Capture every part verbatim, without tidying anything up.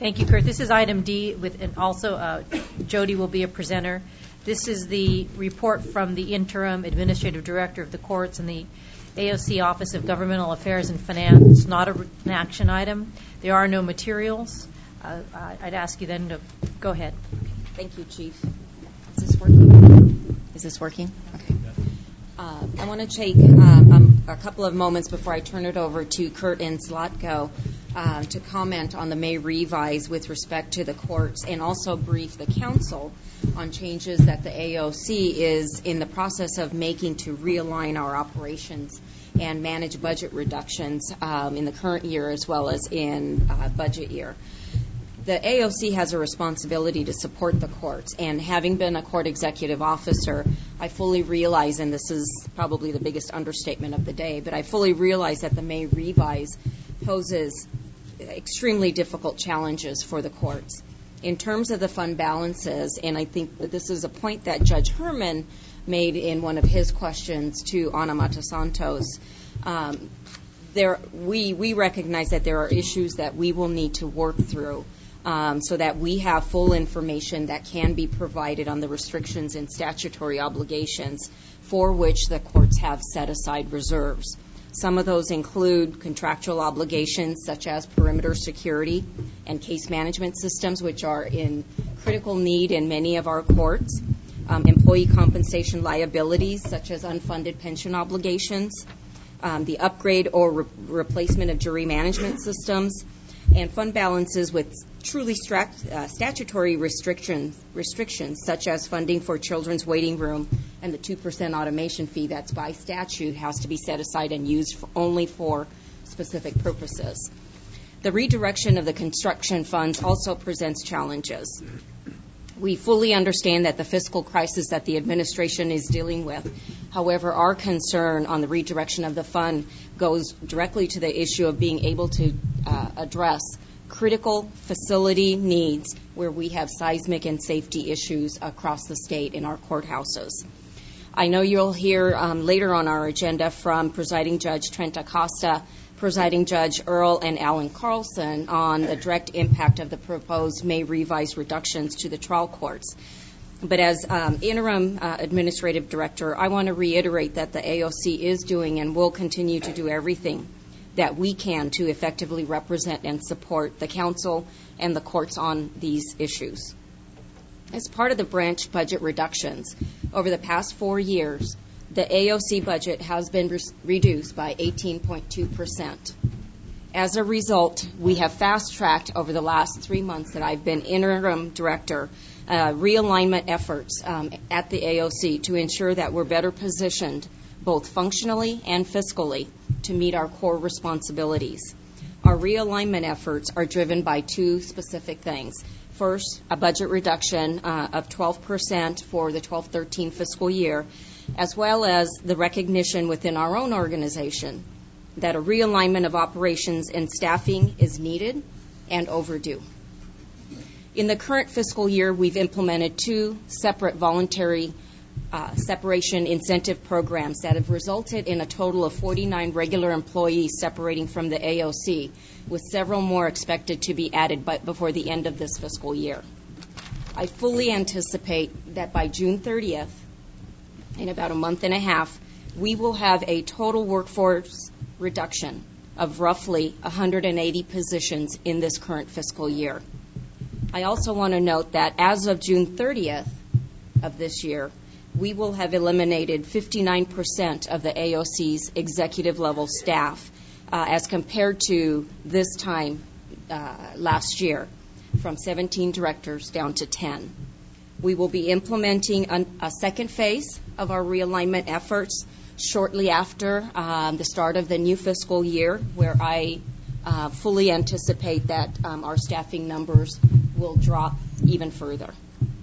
Thank you, Kurt. This is item D, with, and also uh, Jody will be a presenter. This is the report from the interim administrative director of the courts and the A O C Office of Governmental Affairs and Finance. It's not a, an action item. There are no materials. Uh, I'd ask you then to go ahead. Thank you, Chief. Is this working? Is this working? Okay. Uh, I want to take um, um, a couple of moments before I turn it over to Kurt and Zlatko uh, to comment on the May revise with respect to the courts, and also brief the council on changes that the A O C is in the process of making to realign our operations and manage budget reductions um, in the current year as well as in uh, budget year. The A O C has a responsibility to support the courts, and having been a court executive officer, I fully realize, and this is probably the biggest understatement of the day, but I fully realize that the May revise poses extremely difficult challenges for the courts. In terms of the fund balances, and I think that this is a point that Judge Herman made in one of his questions to Ana Matasantos, um, there, we, we recognize that there are issues that we will need to work through Um, so that we have full information that can be provided on the restrictions and statutory obligations for which the courts have set aside reserves. Some of those include contractual obligations such as perimeter security and case management systems, which are in critical need in many of our courts, um, employee compensation liabilities such as unfunded pension obligations, um, the upgrade or re- replacement of jury management systems, and fund balances with truly strat, uh, statutory restrictions, restrictions, such as funding for children's waiting room and the two percent automation fee that's by statute has to be set aside and used for only for specific purposes. The redirection of the construction funds also presents challenges. We fully understand that the fiscal crisis that the administration is dealing with. However, our concern on the redirection of the fund goes directly to the issue of being able to uh, address critical facility needs where we have seismic and safety issues across the state in our courthouses. I know you'll hear um, later on our agenda from Presiding Judge Trent Acosta, Presiding Judge Earl and Alan Carlson on the direct impact of the proposed May revise reductions to the trial courts. But as um, interim uh, administrative director, I want to reiterate that the A O C is doing and will continue to do everything that we can to effectively represent and support the council and the courts on these issues. As part of the branch budget reductions, over the past four years, the A O C budget has been re- reduced by eighteen point two percent. As a result, we have fast-tracked over the last three months that I've been interim director uh, realignment efforts um, at the A O C to ensure that we're better positioned both functionally and fiscally to meet our core responsibilities. Our realignment efforts are driven by two specific things. First, a budget reduction uh, of twelve percent for the twelve thirteen fiscal year, as well as the recognition within our own organization that a realignment of operations and staffing is needed and overdue. In the current fiscal year, we've implemented two separate voluntary uh, separation incentive programs that have resulted in a total of forty-nine regular employees separating from the A O C, with several more expected to be added by, before the end of this fiscal year. I fully anticipate that by June thirtieth, in about a month and a half, we will have a total workforce reduction of roughly one hundred eighty positions in this current fiscal year. I also want to note that as of June thirtieth of this year, we will have eliminated fifty-nine percent of the A O C's executive level staff uh, as compared to this time uh, last year, from seventeen directors down to ten. We will be implementing an, a second phase of our realignment efforts shortly after um, the start of the new fiscal year, where I uh, fully anticipate that um, our staffing numbers will drop even further.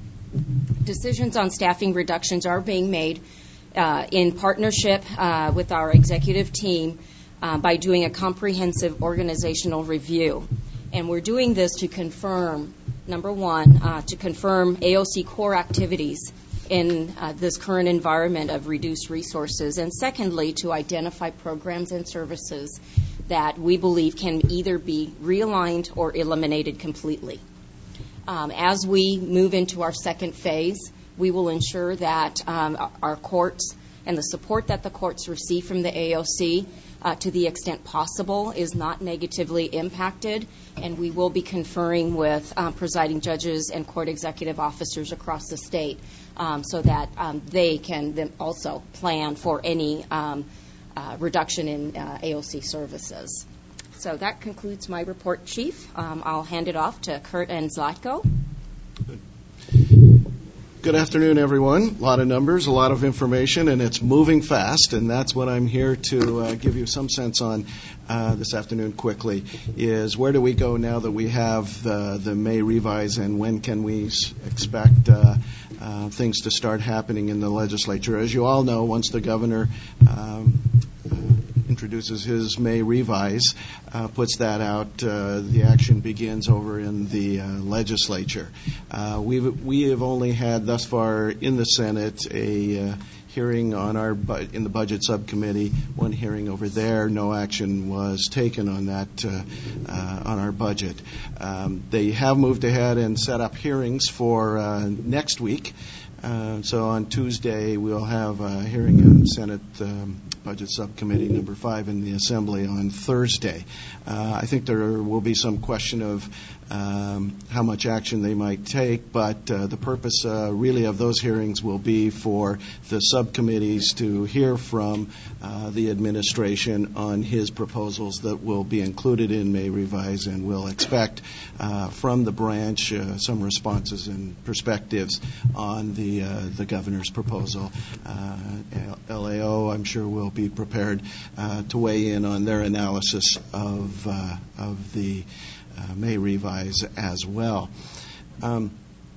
Decisions on staffing reductions are being made uh, in partnership uh, with our executive team uh, by doing a comprehensive organizational review. And we're doing this to confirm, number one, uh, to confirm A O C core activities in uh, this current environment of reduced resources, and secondly, to identify programs and services that we believe can either be realigned or eliminated completely. Um, as we move into our second phase, we will ensure that um, our courts and the support that the courts receive from the A O C, uh, to the extent possible, is not negatively impacted, and we will be conferring with um, presiding judges and court executive officers across the state um, so that um, they can then also plan for any um, uh, reduction in uh, A O C services. So that concludes my report, Chief. Um, I'll hand it off to Kurt and Zlatko. Good afternoon, everyone. A lot of numbers, a lot of information, and it's moving fast, and that's what I'm here to uh, give you some sense on uh, this afternoon quickly, is where do we go now that we have uh, the May revise, and when can we s- expect uh, uh, things to start happening in the legislature? As you all know, once the governor um, uh, introduces his May revise, uh, puts that out, uh, the action begins over in the uh, legislature. Uh, we've, we have only had thus far in the Senate a uh, hearing on our bu- in the budget subcommittee, one hearing over there. No action was taken on that uh, uh, on our budget. Um, they have moved ahead and set up hearings for uh, next week. Uh, so on Tuesday, we'll have a hearing in Senate um, Budget Subcommittee number five in the Assembly on Thursday. Uh, I think there will be some question of um, how much action they might take, but uh, the purpose uh, really of those hearings will be for the subcommittees to hear from uh, the administration on his proposals that will be included in May Revise, and we'll expect uh, from the branch uh, some responses and perspectives on the The, uh, the governor's proposal. Uh, L A O, I'm sure, will be prepared uh, to weigh in on their analysis of uh, of the uh, May revise as well. Um,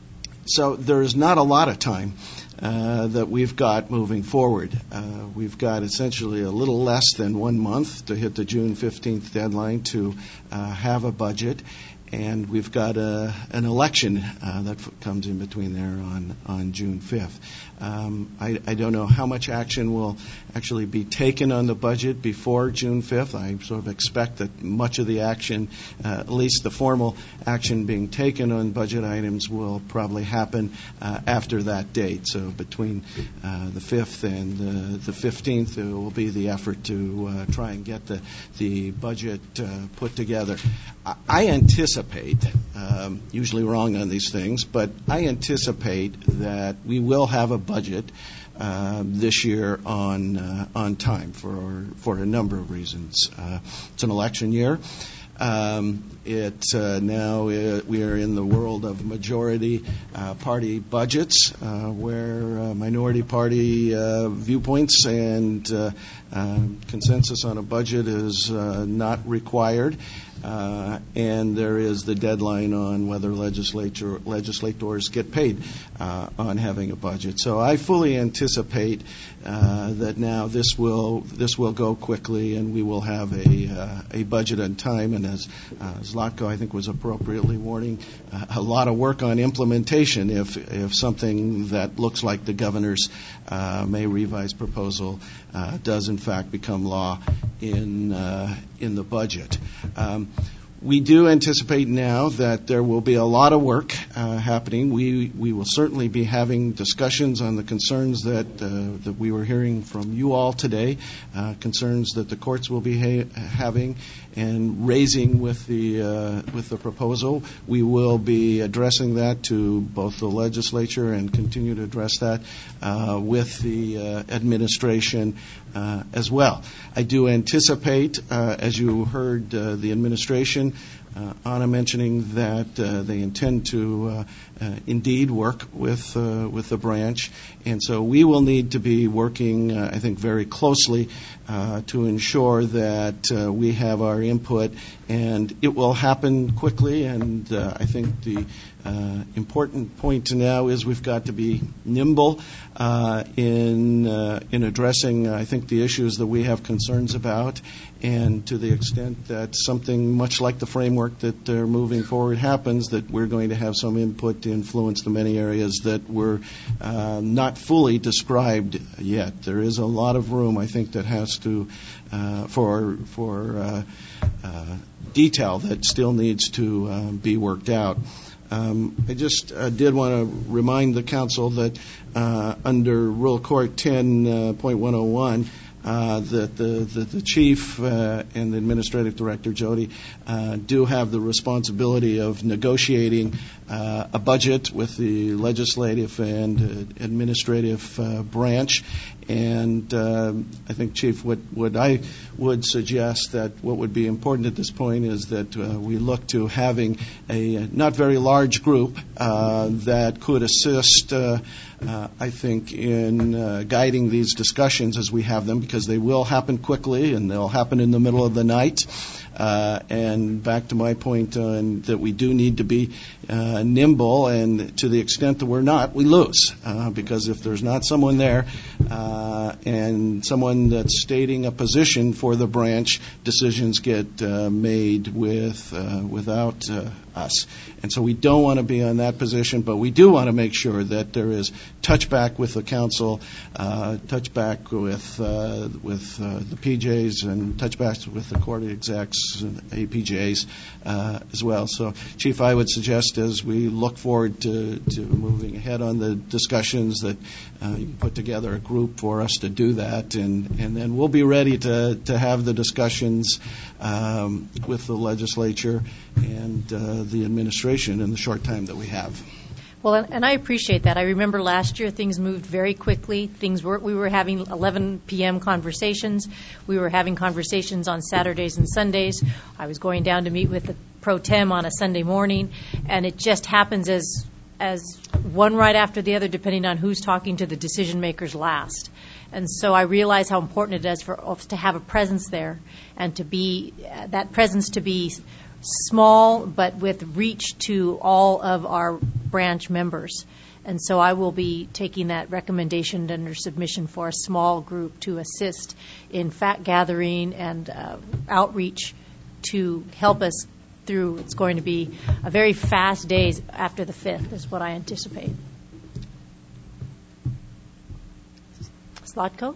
so there's not a lot of time uh, that we've got moving forward. Uh, we've got essentially a little less than one month to hit the June fifteenth deadline to uh, have a budget. And we've got a, an election uh, that f- comes in between there on, on June fifth. Um, I, I don't know how much action will actually be taken on the budget before June fifth. I sort of expect that much of the action, uh, at least the formal action being taken on budget items, will probably happen uh, after that date. So between uh, the fifth and uh, the fifteenth, there will be the effort to uh, try and get the, the budget uh, put together. I, I anticipate Um, usually wrong on these things, but I anticipate that we will have a budget uh, this year on uh, on time for for a number of reasons. Uh, it's an election year. Um, it uh, now uh, we are in the world of majority uh, party budgets, uh, where uh, minority party uh, viewpoints and uh, uh, consensus on a budget is uh, not required. Uh, and there is the deadline on whether legislature legislators get paid uh, on having a budget. So I fully anticipate uh, that now this will this will go quickly, and we will have a uh, a budget on time. And as uh, Zlatko, I think, was appropriately warning, uh, a lot of work on implementation if if something that looks like the governor's uh, May revise proposal uh, does in fact become law in uh, in the budget. Um, We do anticipate now that there will be a lot of work uh, happening. We we will certainly be having discussions on the concerns that uh, that we were hearing from you all today, uh, concerns that the courts will be ha- having and raising with the uh, with the proposal. We will be addressing that to both the legislature and continue to address that uh, with the uh, administration uh, as well. I do anticipate, uh, as you heard uh, the administration, Uh, Anna mentioning that uh, they intend to uh, uh, indeed work with uh, with the branch, and so we will need to be working, uh, I think, very closely uh, to ensure that uh, we have our input, and it will happen quickly. And uh, I think the uh, important point now is we've got to be nimble uh, in uh, in addressing, I think, the issues that we have concerns about, and to the extent that something much like the framework framework that are moving forward happens, that we're going to have some input to influence the many areas that were uh, not fully described yet. There is a lot of room, I think, that has to uh, for for uh, uh, detail that still needs to uh, be worked out. Um, I just uh, did want to remind the council that uh, under Rule Court ten point one oh one, uh, that the, the, the chief uh, and the administrative director, Jody, uh, do have the responsibility of negotiating uh, a budget with the legislative and uh, administrative uh, branch. And uh, I think, Chief, what, what I would suggest that what would be important at this point is that uh, we look to having a not very large group uh, that could assist, uh, uh, I think, in uh, guiding these discussions as we have them, because they will happen quickly and they'll happen in the middle of the night. Uh, and back to my point on that we do need to be uh, nimble, and to the extent that we're not, we lose. Uh, because if there's not someone there uh, and someone that's stating a position for the branch, decisions get uh, made with uh, without uh, us. And so we don't want to be in that position, but we do want to make sure that there is touchback with the council, uh, touchback with uh, with uh, the P Js, and touchback with the court execs and A P Js uh, as well. So, Chief, I would suggest as we look forward to, to moving ahead on the discussions that uh, you can put together a group for us to do that, and, and then we'll be ready to, to have the discussions um, with the legislature and uh, the administration in the short time that we have. Well, and I appreciate that. I remember last year things moved very quickly. Things were we were having eleven p.m. conversations. We were having conversations on Saturdays and Sundays. I was going down to meet with the pro tem on a Sunday morning, and it just happens as as one right after the other, depending on who's talking to the decision makers last. And so I realize how important it is for us to have a presence there, and to be uh, that presence to be small but with reach to all of our branch members. And so I will be taking that recommendation under submission for a small group to assist in fact gathering and uh, outreach to help us through. It's going to be a very fast days after the fifth is what I anticipate. Zlatko?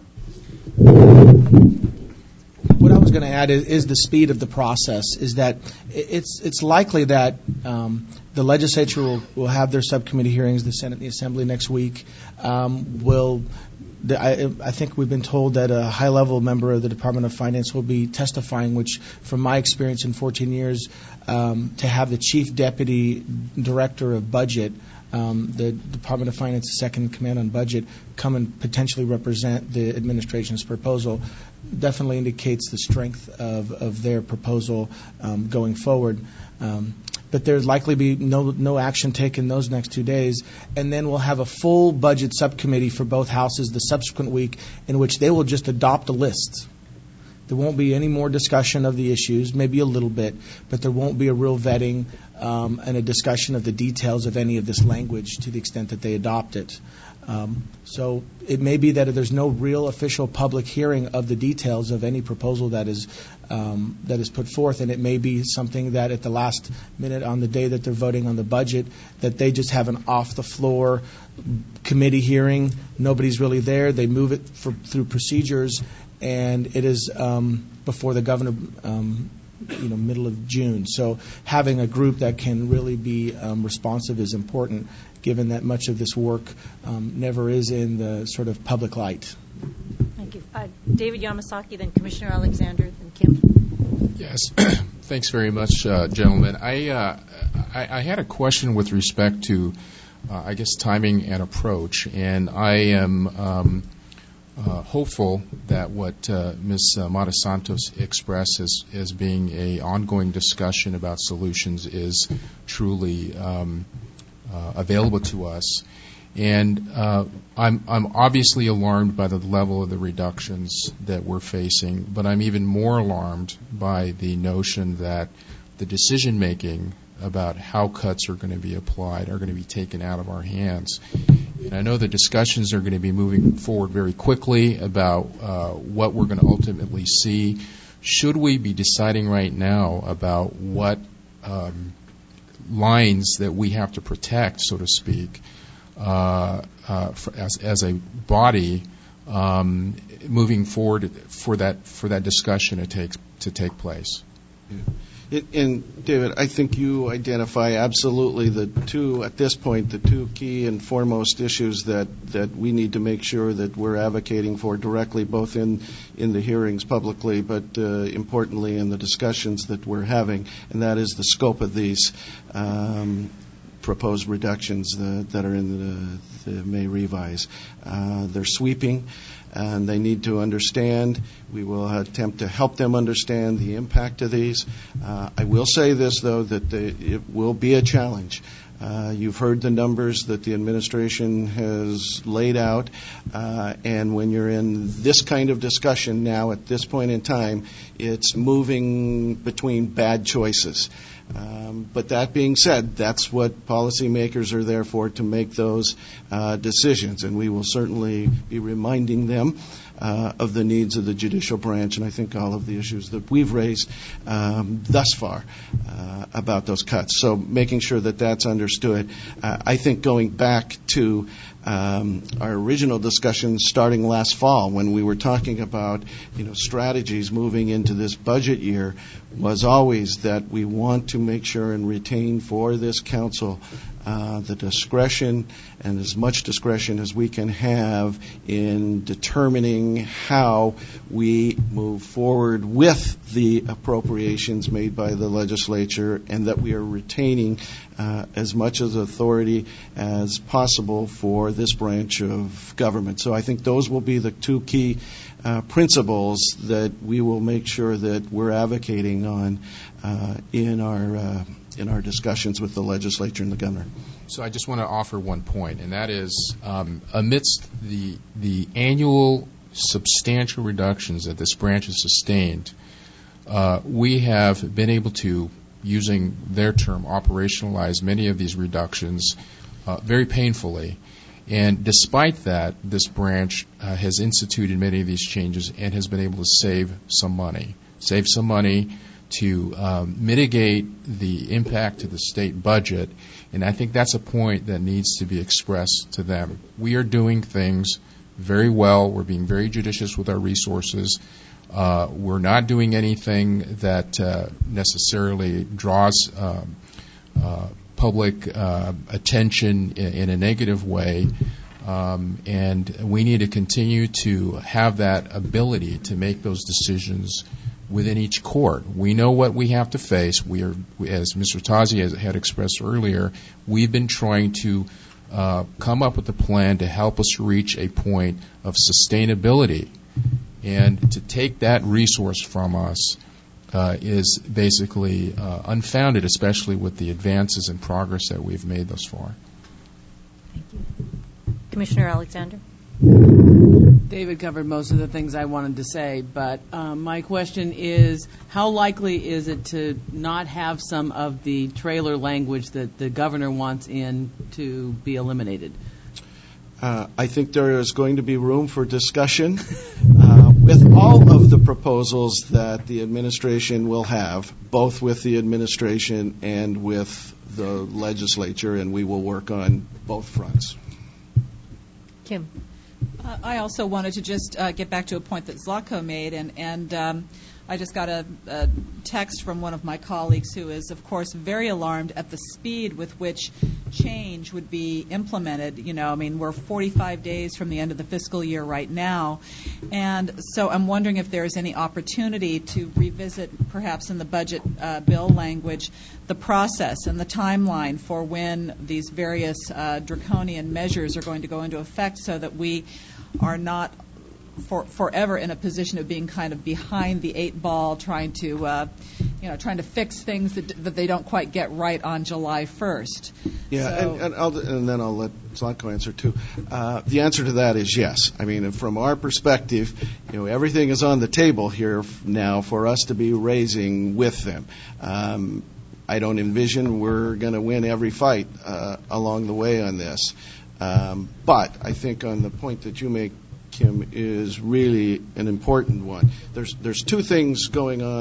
What I was going to add is, is the speed of the process. Is that it's it's likely that um, the legislature will, will have their subcommittee hearings, the Senate and the Assembly next week. Um, will the, I, I think we've been told that a high-level member of the Department of Finance will be testifying, which, from my experience in fourteen years, um, to have the Chief Deputy Director of Budget, Um, the Department of Finance's second in command on budget, come and potentially represent the administration's proposal definitely indicates the strength of, of their proposal um, going forward. Um, but there's likely be no no action taken those next two days, and then we'll have a full budget subcommittee for both houses the subsequent week, in which they will just adopt a list. There won't be any more discussion of the issues, maybe a little bit, but there won't be a real vetting um, and a discussion of the details of any of this language to the extent that they adopt it. Um, so it may be that there's no real official public hearing of the details of any proposal that is um, that is put forth, and it may be something that at the last minute on the day that they're voting on the budget, that they just have an off-the-floor committee hearing. Nobody's really there. They move it for, through procedures, and it is um, before the governor, um, you know, middle of June. So having a group that can really be um, responsive is important, given that much of this work um, never is in the sort of public light. Thank you. Uh, David Yamasaki, then Commissioner Alexander, then Kim. Yes. Thanks very much, uh, gentlemen. I, uh, I I had a question with respect to, uh, I guess, timing and approach, and I am um, uh, hopeful that what uh, Miz Mata Santos expressed as, as being a ongoing discussion about solutions is truly um, uh, available to us. And uh, I'm, I'm obviously alarmed by the level of the reductions that we're facing, but I'm even more alarmed by the notion that the decision-making about how cuts are going to be applied are going to be taken out of our hands. And I know the discussions are going to be moving forward very quickly about uh, what we're going to ultimately see. Should we be deciding right now about what um, lines that we have to protect, so to speak, uh, uh, for, as, as a body, um, moving forward for that for that discussion to take to take place. Yeah. It, and David, I think you identify absolutely the two, at this point, the two key and foremost issues that, that we need to make sure that we're advocating for directly, both in, in the hearings publicly, but uh, importantly in the discussions that we're having, and that is the scope of these um, proposed reductions that, that are in the, the May revise. Uh, they're sweeping, and they need to understand. We will attempt to help them understand the impact of these. Uh, I will say this, though, that the, it will be a challenge. Uh, you've heard the numbers that the administration has laid out, uh, and when you're in this kind of discussion now at this point in time, it's moving between bad choices. Um, but that being said, that's what policymakers are there for, to make those uh, decisions, and we will certainly be reminding them uh, of the needs of the judicial branch, and I think all of the issues that we've raised um, thus far uh, about those cuts. So making sure that that's understood. Uh, I think going back to Um, our original discussion starting last fall, when we were talking about, you know, strategies moving into this budget year, was always that we want to make sure and retain for this council uh, the discretion and as much discretion as we can have in determining how we move forward with the appropriations made by the legislature, and that we are retaining uh, as much of the authority as possible for this branch of government. So I think those will be the two key uh, principles that we will make sure that we're advocating on uh, in our uh, in our discussions with the legislature and the governor. So I just want to offer one point, and that is, um, amidst the the annual substantial reductions that this branch has sustained, uh, we have been able to, using their term, operationalize many of these reductions uh, very painfully. And despite that, this branch uh, has instituted many of these changes and has been able to save some money, save some money to um, mitigate the impact to the state budget. And I think that's a point that needs to be expressed to them. We are doing things very well. We're being very judicious with our resources. Uh, we're not doing anything that uh, necessarily draws um, uh, public uh, attention in, in a negative way, um, and we need to continue to have that ability to make those decisions within each court. We know what we have to face. We are, as Mister Tazi has, had expressed earlier, we've been trying to uh, come up with a plan to help us reach a point of sustainability, and to take that resource from us Uh, is basically uh, unfounded, especially with the advances and progress that we've made thus far. Thank you. Commissioner Alexander? David covered most of the things I wanted to say, but um, my question is, how likely is it to not have some of the trailer language that the governor wants in to be eliminated? Uh, I think there is going to be room for discussion uh, with all of the proposals that the administration will have, both with the administration and with the legislature, and we will work on both fronts. Kim? Uh, I also wanted to just uh, get back to a point that Zlatko made, and, and um, I just got a, a text from one of my colleagues who is, of course, very alarmed at the speed with which change would be implemented. You know, I mean, we're forty-five days from the end of the fiscal year right now, and so I'm wondering if there is any opportunity to revisit, perhaps in the budget uh, bill language, the process and the timeline for when these various uh, draconian measures are going to go into effect, so that we are not For, forever in a position of being kind of behind the eight ball, trying to, uh, you know, trying to fix things that, that they don't quite get right on July first. Yeah, so, and, and, I'll, and then I'll let Zlatko answer too. Uh, the answer to that is yes. I mean, from our perspective, you know, everything is on the table here now for us to be raising with them. Um, I don't envision we're going to win every fight uh, along the way on this, um, but I think on the point that you make, Kim, is really an important one. There's there's two things going on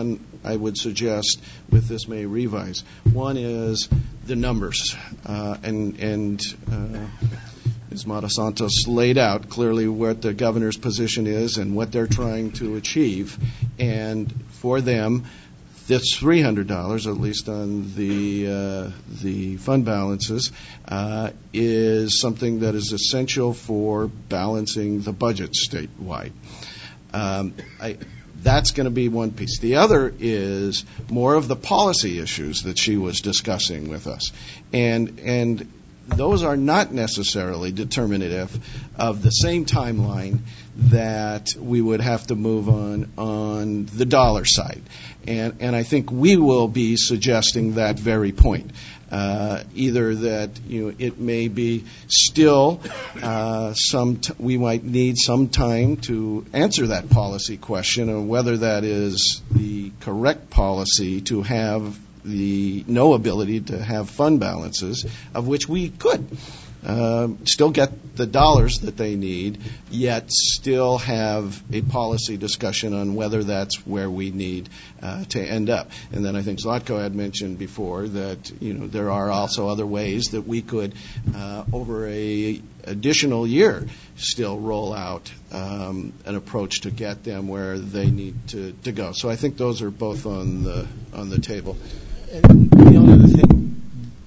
I would suggest with this May revise. One is the numbers, uh, and and uh, Miz Matasantos laid out clearly what the governor's position is and what they're trying to achieve, and for them, this three hundred dollars, at least on the uh, the fund balances, uh, is something that is essential for balancing the budget statewide. Um, I, that's going to be one piece. The other is more of the policy issues that she was discussing with us, and and those are not necessarily determinative of the same timeline that we would have to move on on the dollar side. And, and I think we will be suggesting that very point. Uh, either that you know it may be still uh, some t- we might need some time to answer that policy question, and whether that is the correct policy to have the no ability to have fund balances, of which we could uh, still get the dollars that they need, yet still have a policy discussion on whether that's where we need uh, to end up. And then I think Zlatko had mentioned before that you know there are also other ways that we could, uh, over a additional year, still roll out um, an approach to get them where they need to, to go. So I think those are both on the on the table. And the only other thing,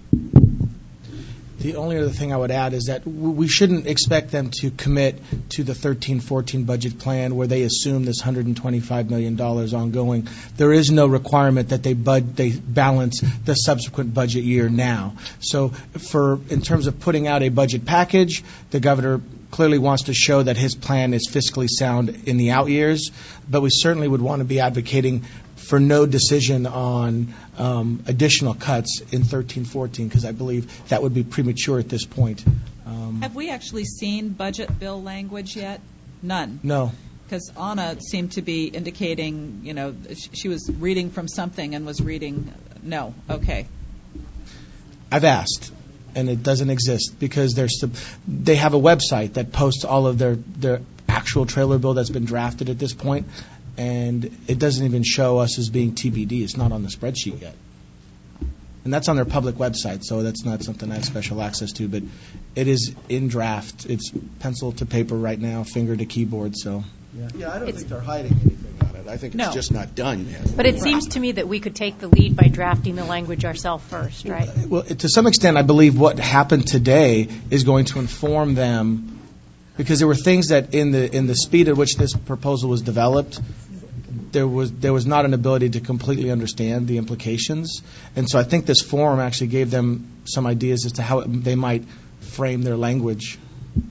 the only other thing I would add is that we shouldn't expect them to commit to the thirteen fourteen budget plan where they assume this one hundred twenty-five million dollars ongoing. There is no requirement that they bud they balance the subsequent budget year now. So, for in terms of putting out a budget package, the governor clearly wants to show that his plan is fiscally sound in the out years, but we certainly would want to be advocating for no decision on um, additional cuts in thirteen fourteen, because I believe that would be premature at this point. Um, Have we actually seen budget bill language yet? None. no. Because Anna seemed to be indicating, you know, sh- she was reading from something and was reading, no, okay. I've asked, and it doesn't exist because there's some, they have a website that posts all of their, their actual trailer bill that's been drafted at this point, and it doesn't even show us as being T B D. It's not on the spreadsheet yet. And that's on their public website, so that's not something I have special access to, but it is in draft. It's pencil to paper right now, finger to keyboard, so. Yeah, yeah I don't It's- think they're hiding anything on it. I think it's No. just not done yet. But it seems to me that we could take the lead by drafting the language ourselves first, right? Well, to some extent, I believe what happened today is going to inform them, because there were things that in the in the speed at which this proposal was developed, there was there was not an ability to completely understand the implications, and so I think this forum actually gave them some ideas as to how it, they might frame their language.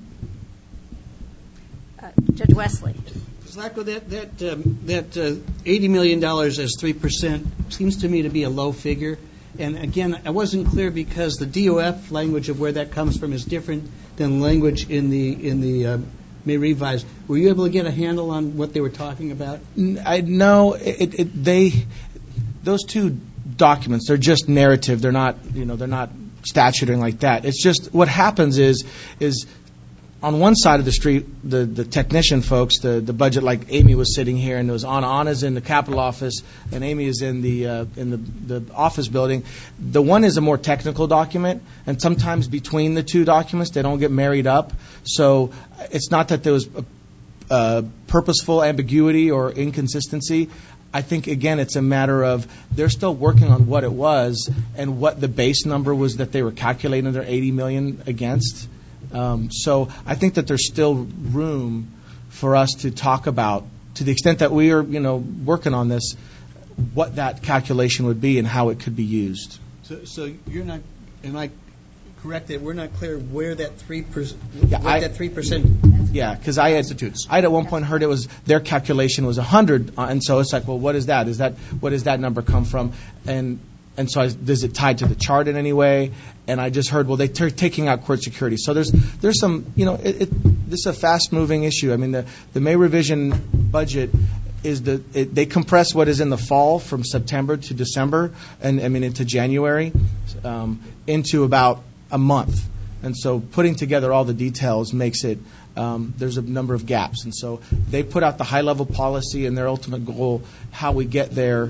Uh, Judge Wesley. Zlatko, that that um, that uh, eighty million dollars as three percent seems to me to be a low figure. And again, I wasn't clear because the D O F language of where that comes from is different than language in the in the uh, May revise. Were you able to get a handle on what they were talking about? I know it, it, they those two documents. They're just narrative. They're not you know they're not statute or anything like that. It's just what happens is is. On one side of the street, the, the technician folks, the, the budget, like Amy was sitting here, and there was Anna. Anna's in the Capitol office, and Amy is in the uh, in the, the office building. The one is a more technical document, and sometimes between the two documents, they don't get married up. So it's not that there was a, a purposeful ambiguity or inconsistency. I think, again, it's a matter of they're still working on what it was and what the base number was that they were calculating their eighty million dollars against. Um, so I think that there's still room for us to talk about, to the extent that we are, you know, working on this, what that calculation would be and how it could be used. So, so you're not, am I correct that we're not clear where that three percent, Yeah, what I- that three percent Yeah, because I had I had at one point heard it was their calculation was one hundred, uh, and so it's like, well, what is that? Is that what does that number come from? And and so I, is it tied to the chart in any way? And I just heard, well, they're taking out court security. So there's there's some, you know, it, it, this is a fast-moving issue. I mean, the, the May revision budget is the it, they compress what is in the fall from September to December, and I mean into January, um, into about a month. And so putting together all the details makes it, um, there's a number of gaps. And so they put out the high-level policy and their ultimate goal, how we get there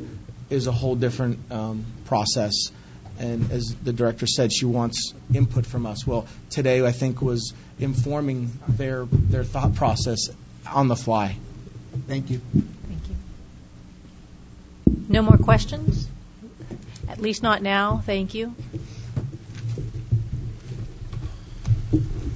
is a whole different um, process. And as the director said, she wants input from us. Well, today I think was informing their their thought process on the fly. Thank you. Thank you. No more questions? At least not now. Thank you.